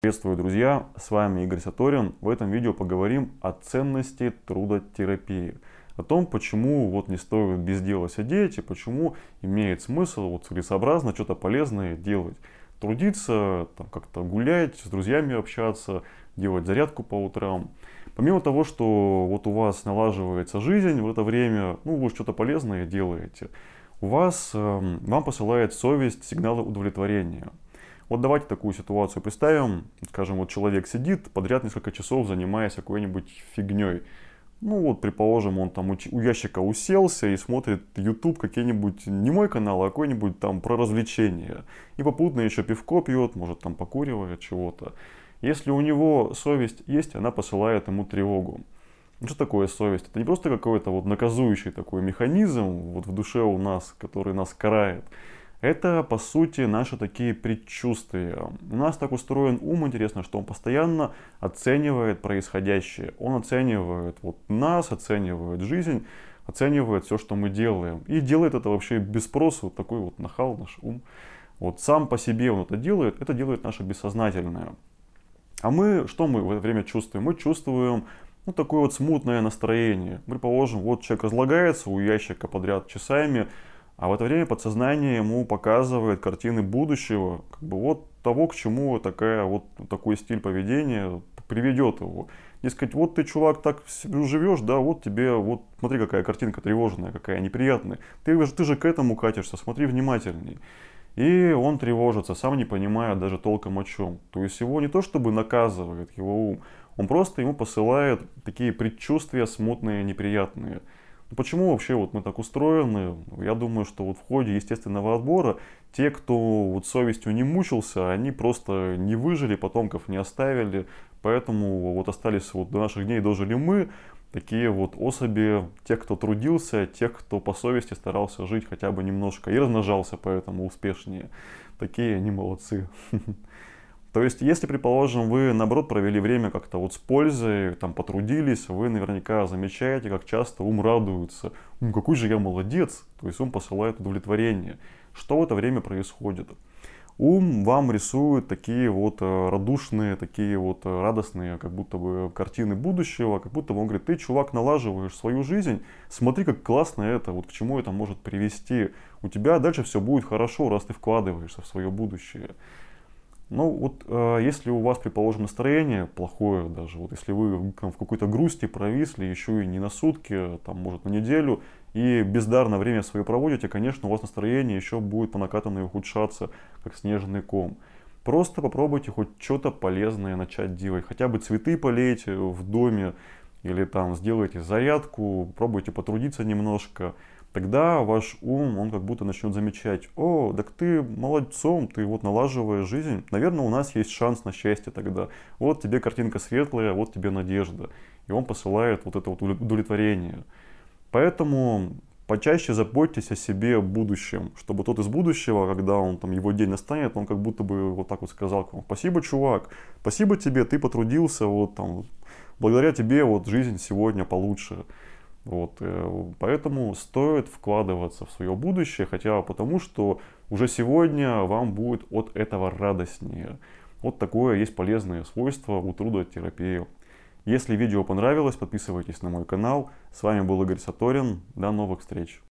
Приветствую, друзья! С вами Игорь Саторин. В этом видео поговорим о ценности трудотерапии. О том, почему не стоит без дела сидеть и почему имеет смысл целесообразно что-то полезное делать. Трудиться, как-то гулять, с друзьями общаться, делать зарядку по утрам. Помимо того, что у вас налаживается жизнь в это время, вы что-то полезное делаете, вам посылает совесть сигналы удовлетворения. Давайте такую ситуацию представим. Скажем, человек сидит подряд несколько часов, занимаясь какой-нибудь фигней. Предположим, он там у ящика уселся и смотрит YouTube, какой-нибудь не мой канал, а какой-нибудь там про развлечения. И попутно еще пивко пьет, может там покуривает чего-то. Если у него совесть есть, она посылает ему тревогу. Что такое совесть? Это не просто какой-то наказующий такой механизм в душе у нас, который нас карает. Это, по сути, наши такие предчувствия. У нас так устроен ум, интересно, что он постоянно оценивает происходящее. Он оценивает нас, оценивает жизнь, оценивает все, что мы делаем. И делает это вообще без спроса, такой нахал наш ум. Сам по себе он это делает наше бессознательное. А что мы в это время чувствуем? Мы чувствуем такое смутное настроение. Предположим, человек разлагается у ящика подряд часами, а в это время подсознание ему показывает картины будущего, того, к чему такой стиль поведения приведет его. Дескать, ты, чувак, так живешь, да, тебе, смотри, какая картинка тревожная, какая неприятная. Ты же к этому катишься, смотри внимательней. И он тревожится, сам не понимая даже толком о чем. То есть его не то чтобы наказывает его ум, он просто ему посылает такие предчувствия смутные, неприятные. Почему вообще мы так устроены? Я думаю, что в ходе естественного отбора те, кто совестью не мучился, они просто не выжили, потомков не оставили. Поэтому остались до наших дней дожили мы, такие особи, тех, кто трудился, тех, кто по совести старался жить хотя бы немножко и размножался поэтому успешнее. Такие они молодцы. То есть, если, предположим, вы, наоборот, провели время как-то с пользой, потрудились, вы наверняка замечаете, как часто ум радуется. Какой же я молодец! То есть, ум посылает удовлетворение. Что в это время происходит? Ум вам рисует такие радушные, такие радостные, как будто бы картины будущего, как будто бы он говорит: ты, чувак, налаживаешь свою жизнь, смотри, как классно это, к чему это может привести. У тебя дальше все будет хорошо, раз ты вкладываешься в свое будущее. Если у вас, предположим, настроение плохое даже, если вы в какой-то грусти провисли, еще и не на сутки, может на неделю, и бездарно время свое проводите, конечно, у вас настроение еще будет по накатанной ухудшаться, как снежный ком. Просто попробуйте хоть что-то полезное начать делать, хотя бы цветы полейте в доме, или сделайте зарядку, пробуйте потрудиться немножко. Тогда ваш ум, он как будто начнет замечать: о, так ты молодцом, ты налаживаешь жизнь, наверное, у нас есть шанс на счастье тогда. Тебе картинка светлая, тебе надежда. И он посылает это удовлетворение. Поэтому почаще заботьтесь о себе в будущем, чтобы тот из будущего, когда его день настанет, он как будто бы сказал к вам: спасибо, чувак, спасибо тебе, ты потрудился, благодаря тебе жизнь сегодня получше. Поэтому стоит вкладываться в свое будущее, хотя бы потому, что уже сегодня вам будет от этого радостнее. Такое есть полезное свойство у трудотерапии. Если видео понравилось, подписывайтесь на мой канал. С вами был Игорь Саторин. До новых встреч.